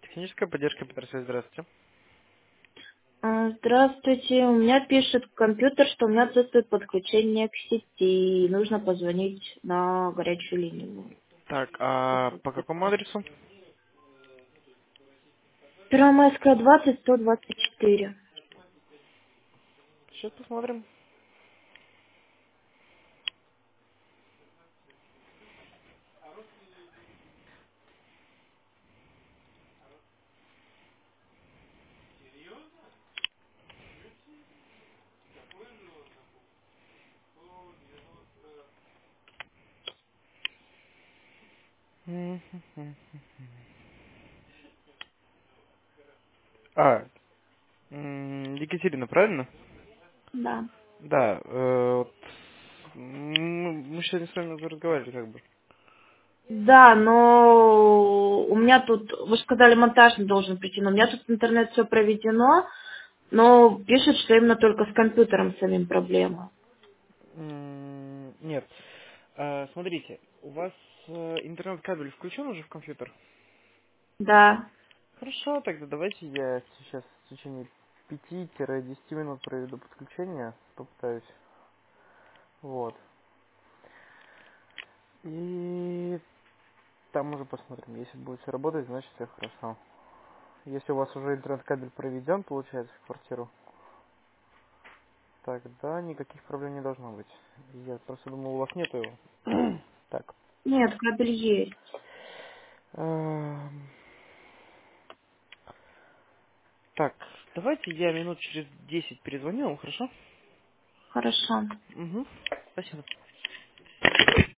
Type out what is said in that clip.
Техническая поддержка, Петросвязь, здравствуйте. Здравствуйте. У меня пишет компьютер, что у меня отсутствует подключение к сети. И нужно позвонить на горячую линию. Так, а по какому адресу? Первомайская, 20, 124. Сейчас посмотрим. Мгм. А, Екатерина, правильно? Да. Да, вот, мы сегодня с вами уже разговаривали, как бы. Да, но у меня тут, вы же сказали, монтаж не должен прийти, но у меня тут интернет все проведено, но пишет, что именно только с компьютером самим проблема. Нет. Смотрите, у вас интернет-кабель включен уже в компьютер? Да. Хорошо, тогда давайте я сейчас в течение 5-10 минут проведу подключение, попытаюсь. Вот. И там уже посмотрим. Если будет все работать, значит все хорошо. Если у вас уже интернет-кабель проведен, получается, в квартиру, тогда никаких проблем не должно быть. Я просто думал, у вас нету его. Так. Нет, кабель есть. эм, Так, давайте я минут через 10 перезвоню вам, хорошо? Хорошо. Угу. Спасибо.